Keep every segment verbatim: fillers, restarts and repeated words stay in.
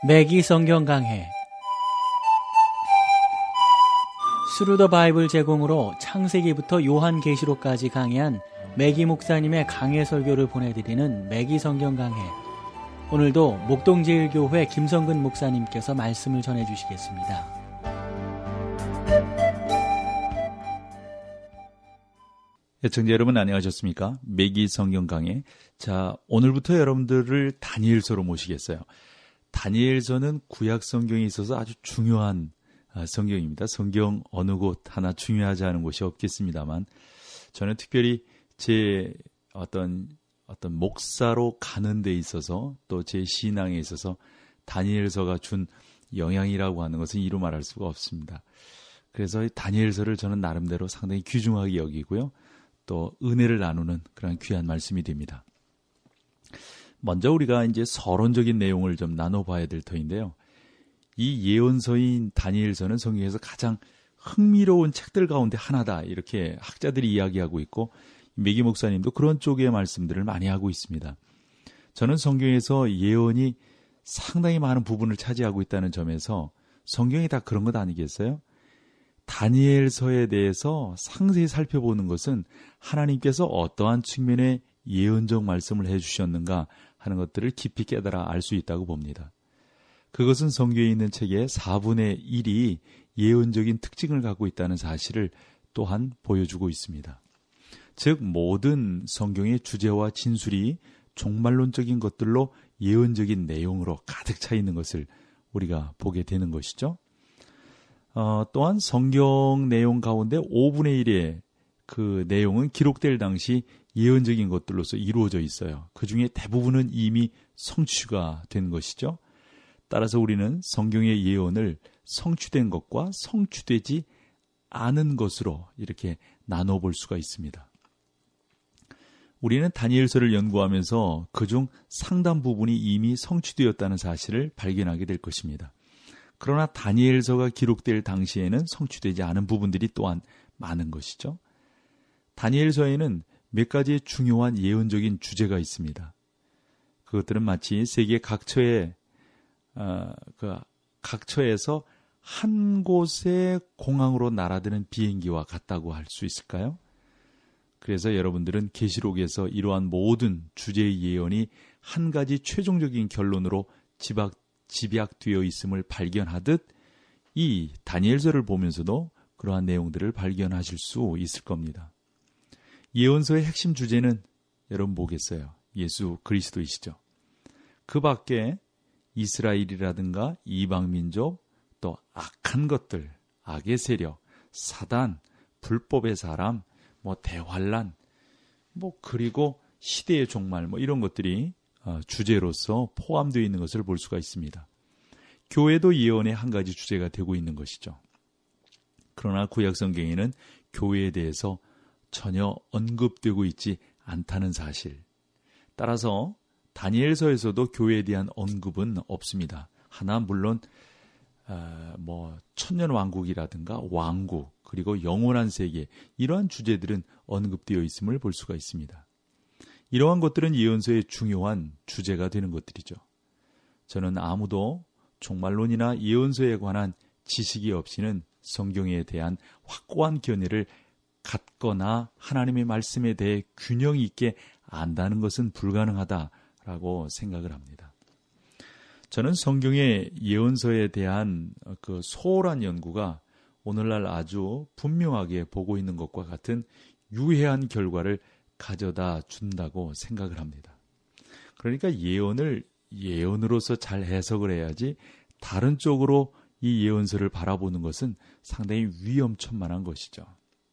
매기 성경 강해 스루 더 바이블 제공으로 창세기부터 요한계시록까지 강해한 매기 목사님의 강해 설교를 보내드리는 매기 성경 강해. 오늘도 목동제일교회 김성근 목사님께서 말씀을 전해주시겠습니다. 애청자 여러분 안녕하셨습니까? 매기 성경 강해. 자, 오늘부터 여러분들을 다니엘서로 모시겠어요. 다니엘서는 구약 성경에 있어서 아주 중요한 성경입니다. 성경 어느 곳 하나 중요하지 않은 곳이 없겠습니다만, 저는 특별히 제 어떤 어떤 목사로 가는 데 있어서 또 제 신앙에 있어서 다니엘서가 준 영향이라고 하는 것은 이루 말할 수가 없습니다. 그래서 다니엘서를 저는 나름대로 상당히 귀중하게 여기고요. 또 은혜를 나누는 그런 귀한 말씀이 됩니다. 먼저 우리가 이제 서론적인 내용을 좀 나눠봐야 될 터인데요. 이 예언서인 다니엘서는 성경에서 가장 흥미로운 책들 가운데 하나다, 이렇게 학자들이 이야기하고 있고, 매기 목사님도 그런 쪽의 말씀들을 많이 하고 있습니다. 저는 성경에서 예언이 상당히 많은 부분을 차지하고 있다는 점에서 성경이 다 그런 것 아니겠어요? 다니엘서에 대해서 상세히 살펴보는 것은 하나님께서 어떠한 측면의 예언적 말씀을 해주셨는가 하는 것들을 깊이 깨달아 알 수 있다고 봅니다. 그것은 성경에 있는 책의 사분의 일이 예언적인 특징을 갖고 있다는 사실을 또한 보여주고 있습니다. 즉, 모든 성경의 주제와 진술이 종말론적인 것들로 예언적인 내용으로 가득 차 있는 것을 우리가 보게 되는 것이죠. 어, 또한 성경 내용 가운데 오분의 일의 그 내용은 기록될 당시 예언적인 것들로서 이루어져 있어요. 그 중에 대부분은 이미 성취가 된 것이죠. 따라서 우리는 성경의 예언을 성취된 것과 성취되지 않은 것으로 이렇게 나눠볼 수가 있습니다. 우리는 다니엘서를 연구하면서 그중 상당 부분이 이미 성취되었다는 사실을 발견하게 될 것입니다. 그러나 다니엘서가 기록될 당시에는 성취되지 않은 부분들이 또한 많은 것이죠. 다니엘서에는 몇 가지의 중요한 예언적인 주제가 있습니다. 그것들은 마치 세계 각처에 어, 그 각처에서 한 곳의 공항으로 날아드는 비행기와 같다고 할 수 있을까요? 그래서 여러분들은 계시록에서 이러한 모든 주제의 예언이 한 가지 최종적인 결론으로 집약, 집약되어 있음을 발견하듯 이 다니엘서를 보면서도 그러한 내용들을 발견하실 수 있을 겁니다. 예언서의 핵심 주제는 여러분 뭐겠어요? 예수 그리스도이시죠. 그 밖에 이스라엘이라든가 이방민족, 또 악한 것들, 악의 세력, 사단, 불법의 사람, 뭐 대환란, 뭐 그리고 시대의 종말, 뭐 이런 것들이 주제로서 포함되어 있는 것을 볼 수가 있습니다. 교회도 예언의 한 가지 주제가 되고 있는 것이죠. 그러나 구약 성경에는 교회에 대해서 전혀 언급되고 있지 않다는 사실. 따라서 다니엘서에서도 교회에 대한 언급은 없습니다. 하나 물론 어, 뭐 천년왕국이라든가 왕국, 그리고 영원한 세계, 이러한 주제들은 언급되어 있음을 볼 수가 있습니다. 이러한 것들은 예언서의 중요한 주제가 되는 것들이죠. 저는 아무도 종말론이나 예언서에 관한 지식이 없이는 성경에 대한 확고한 견해를 갖거나 하나님의 말씀에 대해 균형 있게 안다는 것은 불가능하다라고 생각을 합니다. 저는 성경의 예언서에 대한 그 소홀한 연구가 오늘날 아주 분명하게 보고 있는 것과 같은 유해한 결과를 가져다 준다고 생각을 합니다. 그러니까 예언을 예언으로서 잘 해석을 해야지 다른 쪽으로 이 예언서를 바라보는 것은 상당히 위험천만한 것이죠.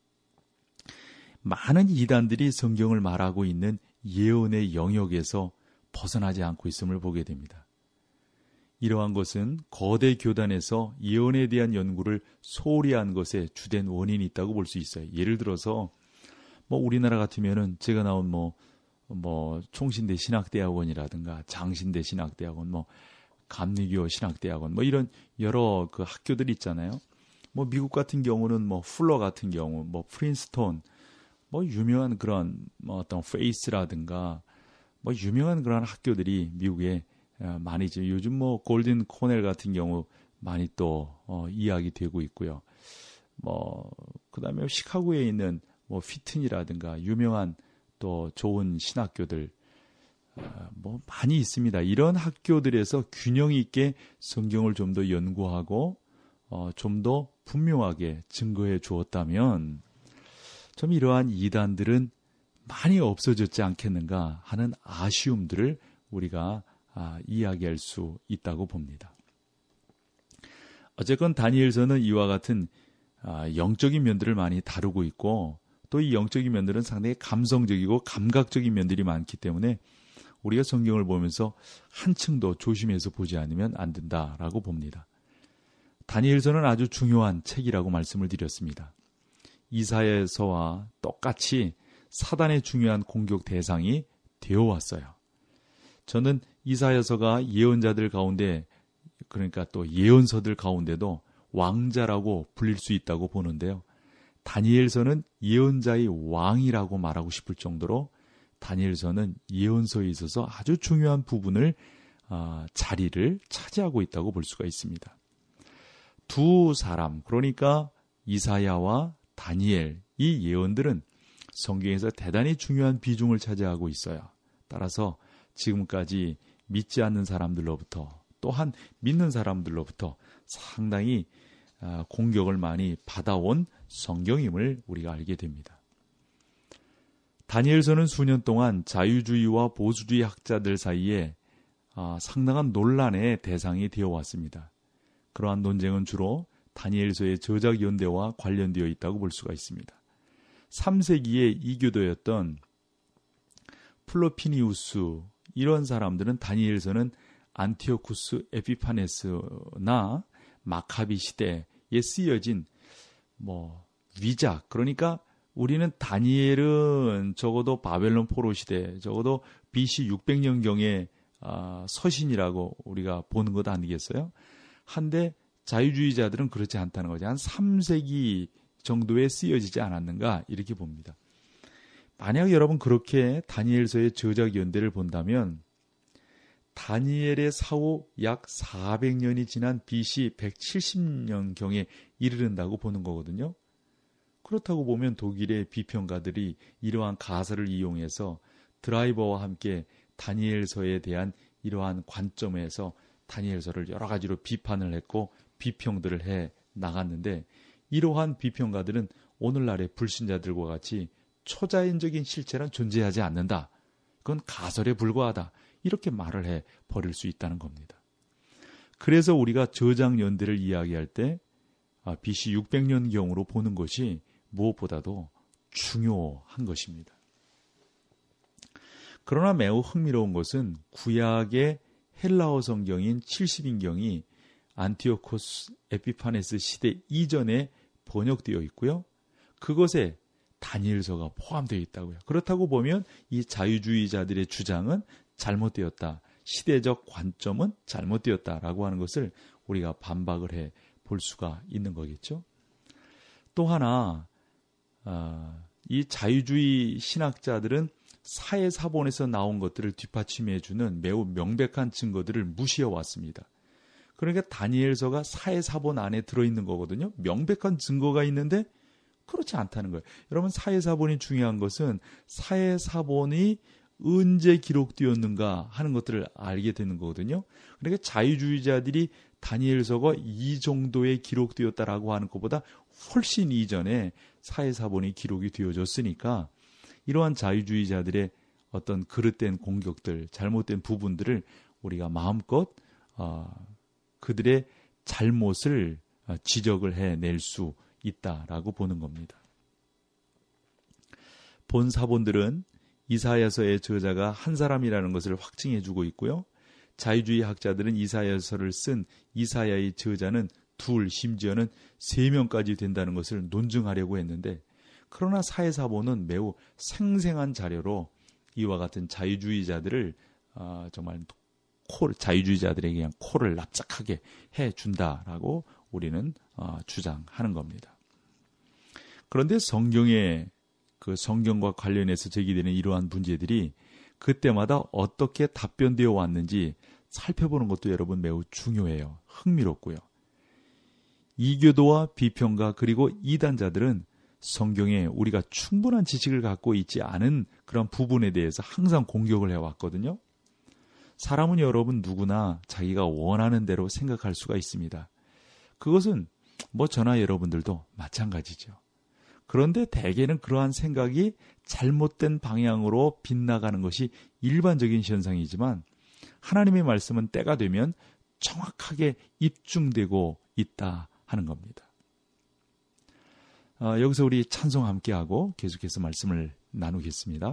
많은 이단들이 성경을 말하고 있는 예언의 영역에서 벗어나지 않고 있음을 보게 됩니다. 이러한 것은 거대 교단에서 예언에 대한 연구를 소홀히 한 것에 주된 원인이 있다고 볼 수 있어요. 예를 들어서 뭐 우리나라 같으면은 제가 나온 뭐 뭐 총신대 신학대학원이라든가 장신대 신학대학원, 뭐 감리교 신학대학원, 뭐 이런 여러 그 학교들이 있잖아요. 뭐 미국 같은 경우는 뭐 풀러 같은 경우, 뭐 프린스톤, 뭐 유명한 그런 뭐 어떤 페이스라든가 뭐 유명한 그런 학교들이 미국에 많이 이제 요즘 뭐 골든 코넬 같은 경우 많이 또 어, 이야기되고 있고요. 뭐 그다음에 시카고에 있는 뭐 피튼이라든가 유명한 또 좋은 신학교들 어, 뭐 많이 있습니다. 이런 학교들에서 균형 있게 성경을 좀 더 연구하고 어, 좀 더 분명하게 증거해 주었다면 좀 이러한 이단들은 많이 없어졌지 않겠는가 하는 아쉬움들을 우리가 아, 이야기할 수 있다고 봅니다. 어쨌건 다니엘서는 이와 같은 아, 영적인 면들을 많이 다루고 있고 또 이 영적인 면들은 상당히 감성적이고 감각적인 면들이 많기 때문에 우리가 성경을 보면서 한층 더 조심해서 보지 않으면 안 된다라고 봅니다. 다니엘서는 아주 중요한 책이라고 말씀을 드렸습니다. 이사야서와 똑같이 사단의 중요한 공격 대상이 되어 왔어요. 저는 이사야서가 예언자들 가운데 그러니까 또 예언서들 가운데도 왕자라고 불릴 수 있다고 보는데요. 다니엘서는 예언자의 왕이라고 말하고 싶을 정도로 다니엘서는 예언서에 있어서 아주 중요한 부분을 어, 자리를 차지하고 있다고 볼 수가 있습니다. 두 사람 그러니까 이사야와 다니엘 이 예언들은 성경에서 대단히 중요한 비중을 차지하고 있어요. 따라서 지금까지 믿지 않는 사람들로부터 또한 믿는 사람들로부터 상당히 공격을 많이 받아온 성경임을 우리가 알게 됩니다. 다니엘서는 수년 동안 자유주의와 보수주의 학자들 사이에 상당한 논란의 대상이 되어 왔습니다. 그러한 논쟁은 주로 다니엘서의 저작 연대와 관련되어 있다고 볼 수가 있습니다. 삼 세기의 이교도였던 플로피니우스 이런 사람들은 다니엘서는 안티오쿠스 에피파네스나 마카비 시대에 쓰여진 뭐 위작 그러니까 우리는 다니엘은 적어도 바벨론 포로 시대 적어도 비씨 육백 년경의 어, 서신이라고 우리가 보는 것 아니겠어요? 한데 자유주의자들은 그렇지 않다는 거죠. 한 삼 세기 정도에 쓰여지지 않았는가 이렇게 봅니다. 만약 여러분 그렇게 다니엘서의 저작 연대를 본다면 다니엘의 사후 약 사백 년이 지난 비씨 백칠십 년경에 이르른다고 보는 거거든요. 그렇다고 보면 독일의 비평가들이 이러한 가설을 이용해서 드라이버와 함께 다니엘서에 대한 이러한 관점에서 다니엘서를 여러 가지로 비판을 했고 비평들을 해 나갔는데 이러한 비평가들은 오늘날의 불신자들과 같이 초자연적인 실체란 존재하지 않는다. 그건 가설에 불과하다. 이렇게 말을 해 버릴 수 있다는 겁니다. 그래서 우리가 저작 연대를 이야기할 때 비씨 육백 년경으로 보는 것이 무엇보다도 중요한 것입니다. 그러나 매우 흥미로운 것은 구약의 헬라어 성경인 칠십 인경이 안티오코스 에피파네스 시대 이전에 번역되어 있고요. 그것에 다니엘서가 포함되어 있다고요. 그렇다고 보면 이 자유주의자들의 주장은 잘못되었다. 시대적 관점은 잘못되었다라고 하는 것을 우리가 반박을 해 볼 수가 있는 거겠죠. 또 하나 어, 이 자유주의 신학자들은 사회사본에서 나온 것들을 뒷받침해주는 매우 명백한 증거들을 무시해 왔습니다. 그러니까 다니엘서가 사회사본 안에 들어있는 거거든요. 명백한 증거가 있는데 그렇지 않다는 거예요. 여러분 사회사본이 중요한 것은 사회사본이 언제 기록되었는가 하는 것들을 알게 되는 거거든요. 그러니까 자유주의자들이 다니엘서가 이 정도에 기록되었다라고 하는 것보다 훨씬 이전에 사회사본이 기록이 되어졌으니까 이러한 자유주의자들의 어떤 그릇된 공격들, 잘못된 부분들을 우리가 마음껏 어, 그들의 잘못을 지적을 해낼 수 있다라고 보는 겁니다. 본 사본들은 이사야서의 저자가 한 사람이라는 것을 확증해주고 있고요. 자유주의 학자들은 이사야서를 쓴 이사야의 저자는 둘, 심지어는 세 명까지 된다는 것을 논증하려고 했는데 그러나 사회사본은 매우 생생한 자료로 이와 같은 자유주의자들을 어, 정말 코, 자유주의자들에게 그냥 코를 납작하게 해준다라고 우리는 어, 주장하는 겁니다. 그런데 성경의 그 성경과 관련해서 제기되는 이러한 문제들이 그때마다 어떻게 답변되어 왔는지 살펴보는 것도 여러분 매우 중요해요. 흥미롭고요. 이교도와 비평가 그리고 이단자들은 성경에 우리가 충분한 지식을 갖고 있지 않은 그런 부분에 대해서 항상 공격을 해왔거든요. 사람은 여러분 누구나 자기가 원하는 대로 생각할 수가 있습니다. 그것은 뭐 저나 여러분들도 마찬가지죠. 그런데 대개는 그러한 생각이 잘못된 방향으로 빗나가는 것이 일반적인 현상이지만 하나님의 말씀은 때가 되면 정확하게 입증되고 있다 하는 겁니다. 어, 여기서 우리 찬송 함께하고 계속해서 말씀을 나누겠습니다.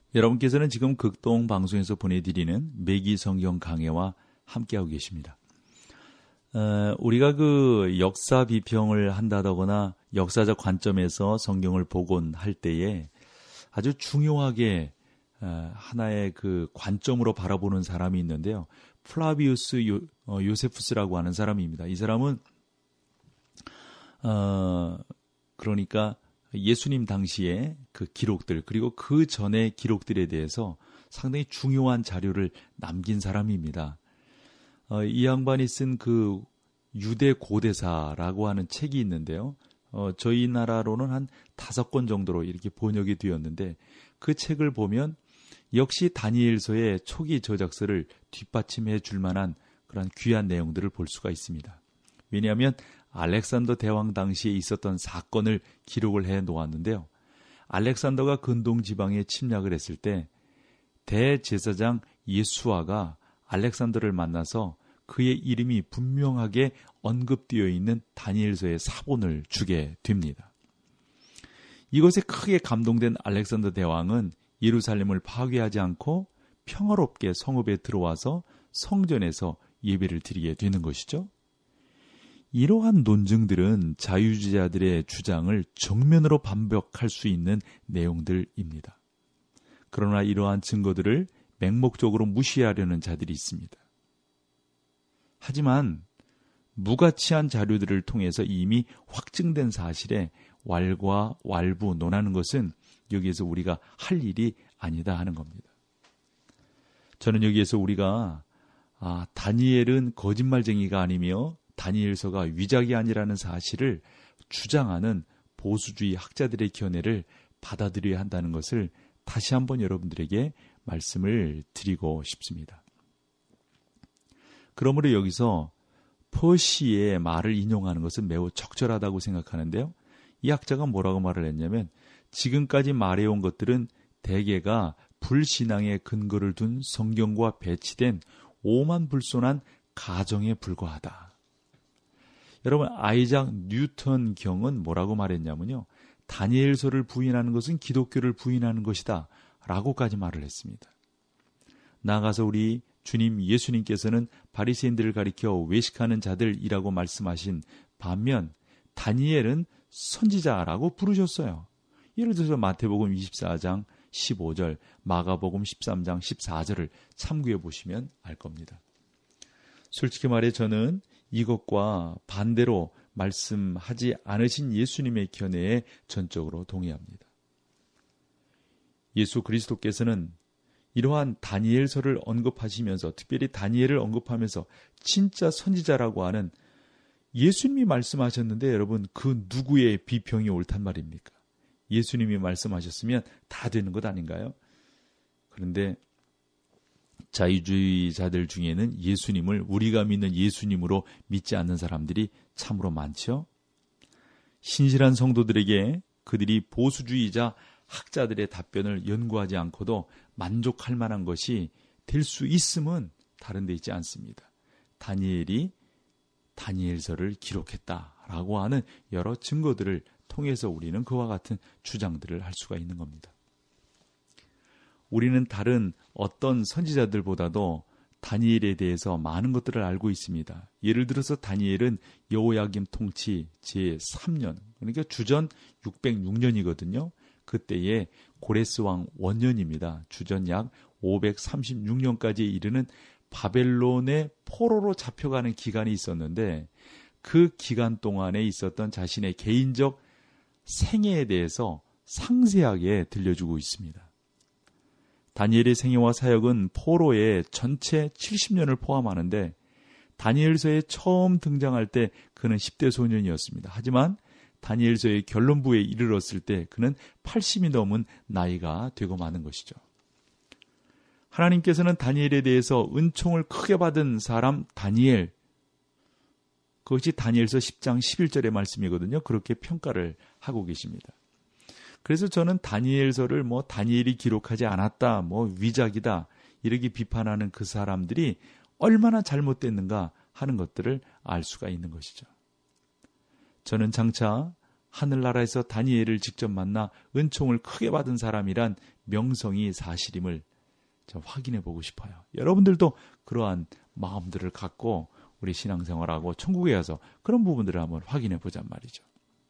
여러분께서는 지금 극동 방송에서 보내드리는 매기 성경 강해와 함께하고 계십니다. 어, 우리가 그 역사 비평을 한다거나 역사적 관점에서 성경을 보곤 할 때에 아주 중요하게 어, 하나의 그 관점으로 바라보는 사람이 있는데요. 플라비우스 요, 어, 요세푸스라고 하는 사람입니다. 이 사람은 어, 그러니까 예수님 당시의 그 기록들 그리고 그 전의 기록들에 대해서 상당히 중요한 자료를 남긴 사람입니다. 어, 이 양반이 쓴 그 유대 고대사라고 하는 책이 있는데요. 어, 저희 나라로는 한 다섯 권 정도로 이렇게 번역이 되었는데 그 책을 보면 역시 다니엘서의 초기 저작서를 뒷받침해 줄 만한 그런 귀한 내용들을 볼 수가 있습니다. 왜냐하면 알렉산더 대왕 당시에 있었던 사건을 기록을 해 놓았는데요. 알렉산더가 근동 지방에 침략을 했을 때 대제사장 예수아가 알렉산더를 만나서 그의 이름이 분명하게 언급되어 있는 다니엘서의 사본을 주게 됩니다. 이것에 크게 감동된 알렉산더 대왕은 예루살렘을 파괴하지 않고 평화롭게 성읍에 들어와서 성전에서 예배를 드리게 되는 것이죠. 이러한 논증들은 자유주의자들의 주장을 정면으로 반박할 수 있는 내용들입니다. 그러나 이러한 증거들을 맹목적으로 무시하려는 자들이 있습니다. 하지만 무가치한 자료들을 통해서 이미 확증된 사실에 왈과왈부 논하는 것은 여기에서 우리가 할 일이 아니다 하는 겁니다. 저는 여기에서 우리가 아, 다니엘은 거짓말쟁이가 아니며 다니엘서가 위작이 아니라는 사실을 주장하는 보수주의 학자들의 견해를 받아들여야 한다는 것을 다시 한번 여러분들에게 말씀을 드리고 싶습니다. 그러므로 여기서 퍼시의 말을 인용하는 것은 매우 적절하다고 생각하는데요. 이 학자가 뭐라고 말을 했냐면 지금까지 말해온 것들은 대개가 불신앙의 근거를 둔 성경과 배치된 오만불손한 가정에 불과하다. 여러분 아이작 뉴턴 경은 뭐라고 말했냐면요. 다니엘서를 부인하는 것은 기독교를 부인하는 것이다 라고까지 말을 했습니다. 나아가서 우리 주님 예수님께서는 바리새인들을 가리켜 외식하는 자들이라고 말씀하신 반면 다니엘은 선지자라고 부르셨어요. 예를 들어서 마태복음 이십사 장 십오 절, 마가복음 십삼 장 십사 절을 참고해 보시면 알 겁니다. 솔직히 말해 저는 이것과 반대로 말씀하지 않으신 예수님의 견해에 전적으로 동의합니다. 예수 그리스도께서는 이러한 다니엘서를 언급하시면서 특별히 다니엘을 언급하면서 진짜 선지자라고 하는 예수님이 말씀하셨는데 여러분 그 누구의 비평이 옳단 말입니까? 예수님이 말씀하셨으면 다 되는 것 아닌가요? 그런데 자유주의자들 중에는 예수님을 우리가 믿는 예수님으로 믿지 않는 사람들이 참으로 많죠. 신실한 성도들에게 그들이 보수주의자 학자들의 답변을 연구하지 않고도 만족할 만한 것이 될 수 있음은 다른 데 있지 않습니다. 다니엘이 다니엘서를 기록했다라고 하는 여러 증거들을 통해서 우리는 그와 같은 주장들을 할 수가 있는 겁니다. 우리는 다른 어떤 선지자들보다도 다니엘에 대해서 많은 것들을 알고 있습니다. 예를 들어서 다니엘은 여호야김 통치 제삼 년, 그러니까 주전 육백육 년이거든요. 그때의 고레스 왕 원년입니다. 주전 약 오백삼십육 년까지 이르는 바벨론의 포로로 잡혀가는 기간이 있었는데 그 기간 동안에 있었던 자신의 개인적 생애에 대해서 상세하게 들려주고 있습니다. 다니엘의 생애와 사역은 포로의 전체 칠십 년을 포함하는데 다니엘서에 처음 등장할 때 그는 십 대 소년이었습니다. 하지만 다니엘서의 결론부에 이르렀을 때 그는 팔십이 넘은 나이가 되고 마는 것이죠. 하나님께서는 다니엘에 대해서 은총을 크게 받은 사람 다니엘, 그것이 다니엘서 십 장 십일 절의 말씀이거든요. 그렇게 평가를 하고 계십니다. 그래서 저는 다니엘서를 뭐 다니엘이 기록하지 않았다, 뭐 위작이다 이렇게 비판하는 그 사람들이 얼마나 잘못됐는가 하는 것들을 알 수가 있는 것이죠. 저는 장차 하늘나라에서 다니엘을 직접 만나 은총을 크게 받은 사람이란 명성이 사실임을 좀 확인해 보고 싶어요. 여러분들도 그러한 마음들을 갖고 우리 신앙생활하고 천국에 가서 그런 부분들을 한번 확인해 보잔 말이죠.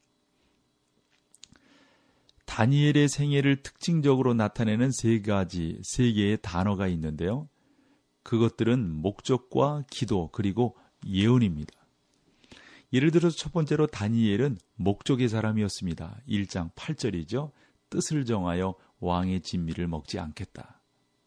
다니엘의 생애를 특징적으로 나타내는 세 가지, 세 개의 단어가 있는데요. 그것들은 목적과 기도 그리고 예언입니다. 예를 들어서 첫 번째로 다니엘은 목적의 사람이었습니다. 일 장 팔 절이죠. 뜻을 정하여 왕의 진미를 먹지 않겠다.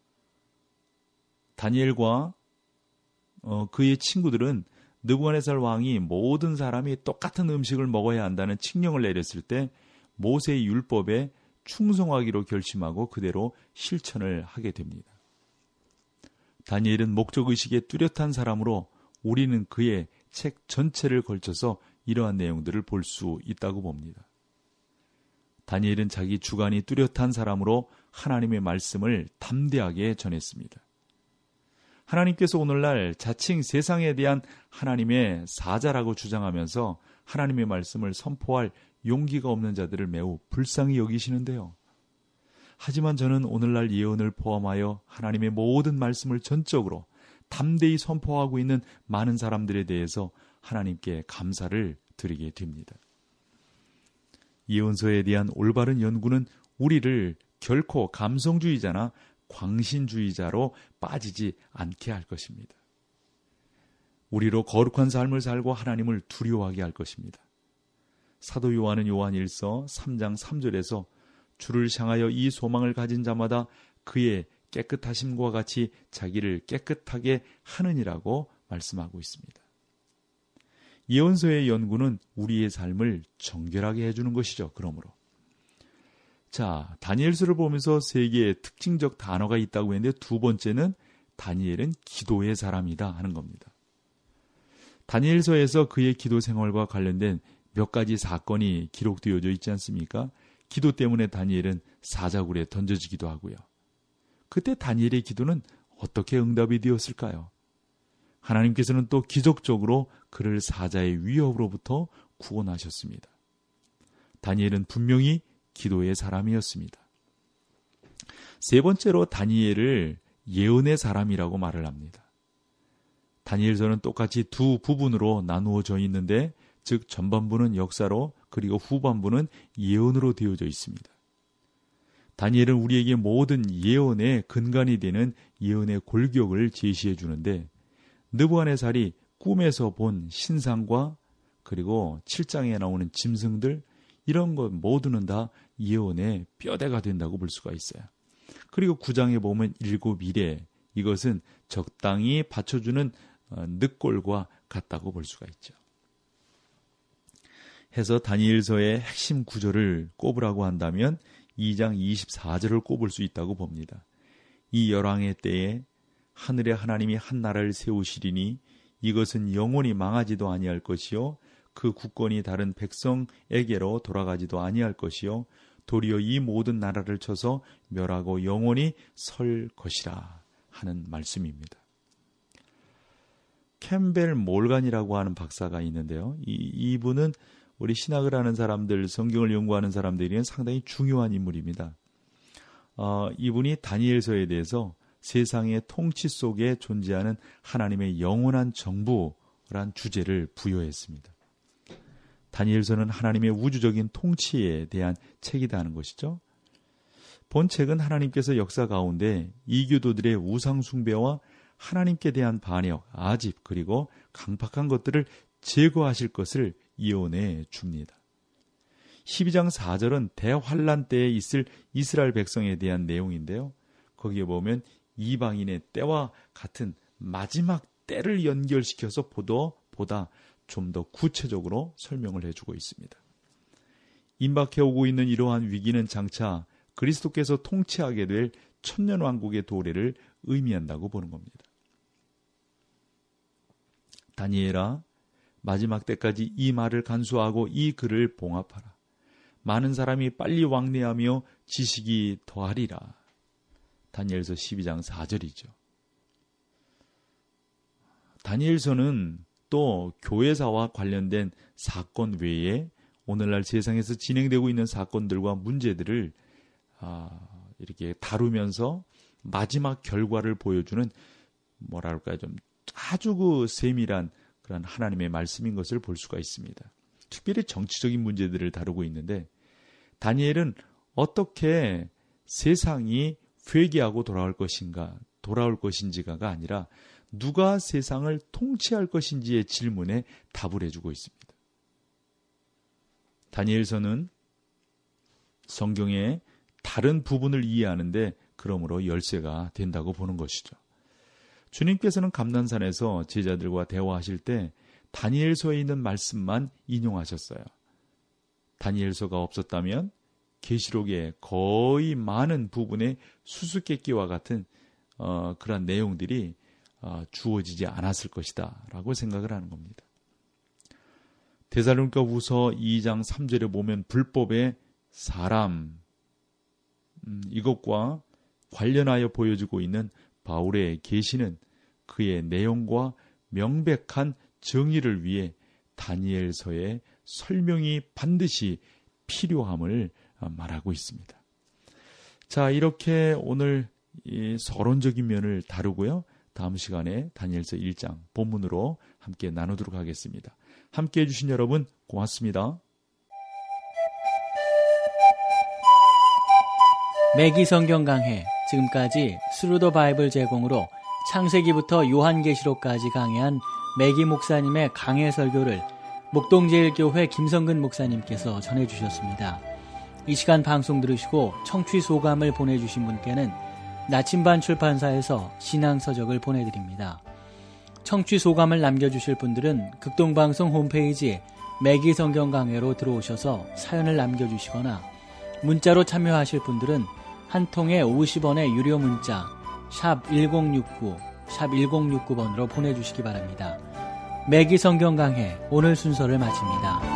다니엘과 어, 그의 친구들은 느부갓네살 왕이 모든 사람이 똑같은 음식을 먹어야 한다는 칙령을 내렸을 때 모세의 율법에 충성하기로 결심하고 그대로 실천을 하게 됩니다. 다니엘은 목적의식에 뚜렷한 사람으로 우리는 그의 책 전체를 걸쳐서 이러한 내용들을 볼 수 있다고 봅니다. 다니엘은 자기 주관이 뚜렷한 사람으로 하나님의 말씀을 담대하게 전했습니다. 하나님께서 오늘날 자칭 세상에 대한 하나님의 사자라고 주장하면서 하나님의 말씀을 선포할 용기가 없는 자들을 매우 불쌍히 여기시는데요. 하지만 저는 오늘날 예언을 포함하여 하나님의 모든 말씀을 전적으로 담대히 선포하고 있는 많은 사람들에 대해서 하나님께 감사를 드리게 됩니다. 예언서에 대한 올바른 연구는 우리를 결코 감성주의자나 광신주의자로 빠지지 않게 할 것입니다. 우리로 거룩한 삶을 살고 하나님을 두려워하게 할 것입니다. 사도 요한은 요한 일서 삼 장 삼 절에서 주를 향하여 이 소망을 가진 자마다 그의 깨끗하심과 같이 자기를 깨끗하게 하느니라고 말씀하고 있습니다. 예언서의 연구는 우리의 삶을 정결하게 해주는 것이죠. 그러므로 자, 다니엘서를 보면서 세 개의 특징적 단어가 있다고 했는데 두 번째는 다니엘은 기도의 사람이다 하는 겁니다. 다니엘서에서 그의 기도 생활과 관련된 몇 가지 사건이 기록되어져 있지 않습니까? 기도 때문에 다니엘은 사자굴에 던져지기도 하고요. 그때 다니엘의 기도는 어떻게 응답이 되었을까요? 하나님께서는 또 기적적으로 그를 사자의 위협으로부터 구원하셨습니다. 다니엘은 분명히 기도의 사람이었습니다. 세 번째로 다니엘을 예언의 사람이라고 말을 합니다. 다니엘서는 똑같이 두 부분으로 나누어져 있는데 즉 전반부는 역사로 그리고 후반부는 예언으로 되어져 있습니다. 다니엘은 우리에게 모든 예언의 근간이 되는 예언의 골격을 제시해 주는데 느부갓네살이 꿈에서 본 신상과 그리고 칠 장에 나오는 짐승들 이런 것 모두는 다 예언의 뼈대가 된다고 볼 수가 있어요. 그리고 구 장에 보면 일곱 일에 이것은 적당히 받쳐주는 늑골과 같다고 볼 수가 있죠. 해서 다니엘서의 핵심 구절을 꼽으라고 한다면 이 장 이십사 절을 꼽을 수 있다고 봅니다. 이 열왕의 때에 하늘의 하나님이 한 나라를 세우시리니 이것은 영원히 망하지도 아니할 것이요 그 국권이 다른 백성에게로 돌아가지도 아니할 것이요 도리어 이 모든 나라를 쳐서 멸하고 영원히 설 것이라 하는 말씀입니다. 캠벨 몰간이라고 하는 박사가 있는데요. 이, 이분은 우리 신학을 하는 사람들, 성경을 연구하는 사람들에게는 상당히 중요한 인물입니다. 어, 이분이 다니엘서에 대해서 세상의 통치 속에 존재하는 하나님의 영원한 정부란 주제를 부여했습니다. 다니엘서는 하나님의 우주적인 통치에 대한 책이다 하는 것이죠. 본 책은 하나님께서 역사 가운데 이교도들의 우상 숭배와 하나님께 대한 반역, 아집 그리고 강팍한 것들을 제거하실 것을 예언해 줍니다. 십이 장 사 절은 대환란 때에 있을 이스라엘 백성에 대한 내용인데요. 거기에 보면 이방인의 때와 같은 마지막 때를 연결시켜서 보도, 보다 좀 더 구체적으로 설명을 해주고 있습니다. 임박해오고 있는 이러한 위기는 장차 그리스도께서 통치하게 될 천년왕국의 도래를 의미한다고 보는 겁니다. 다니엘아, 마지막 때까지 이 말을 간수하고 이 글을 봉합하라. 많은 사람이 빨리 왕래하며 지식이 더하리라. 다니엘서 십이 장 사 절이죠. 다니엘서는 또 교회사와 관련된 사건 외에 오늘날 세상에서 진행되고 있는 사건들과 문제들을 아, 이렇게 다루면서 마지막 결과를 보여주는 뭐랄까요, 좀 아주 그 세밀한 그런 하나님의 말씀인 것을 볼 수가 있습니다. 특별히 정치적인 문제들을 다루고 있는데 다니엘은 어떻게 세상이 회개하고 돌아올 것인가, 돌아올 것인지가 아니라 누가 세상을 통치할 것인지의 질문에 답을 해주고 있습니다. 다니엘서는 성경의 다른 부분을 이해하는데 그러므로 열쇠가 된다고 보는 것이죠. 주님께서는 감난산에서 제자들과 대화하실 때 다니엘서에 있는 말씀만 인용하셨어요. 다니엘서가 없었다면 계시록의 거의 많은 부분의 수수께끼와 같은 어, 그런 내용들이 어, 주어지지 않았을 것이다 라고 생각을 하는 겁니다. 데살로니가후서 이 장 삼 절에 보면 불법의 사람, 음, 이것과 관련하여 보여주고 있는 바울의 계시는 그의 내용과 명백한 정의를 위해 다니엘서의 설명이 반드시 필요함을 말하고 있습니다. 자, 이렇게 오늘 이 서론적인 면을 다루고요. 다음 시간에 다니엘서 일 장 본문으로 함께 나누도록 하겠습니다. 함께 해주신 여러분 고맙습니다. 매기 성경 강해, 지금까지 스루더 바이블 제공으로 창세기부터 요한계시록까지 강해한 매기 목사님의 강해 설교를 목동제일교회 김성근 목사님께서 전해주셨습니다. 이 시간 방송 들으시고 청취 소감을 보내주신 분께는 나침반 출판사에서 신앙서적을 보내드립니다. 청취 소감을 남겨주실 분들은 극동방송 홈페이지 매기 성경 강해로 들어오셔서 사연을 남겨주시거나 문자로 참여하실 분들은 한 통에 오십 원의 유료 문자 샵 일공육구 샵 일공육구 번으로 보내주시기 바랍니다. 매기 성경 강해 오늘 순서를 마칩니다.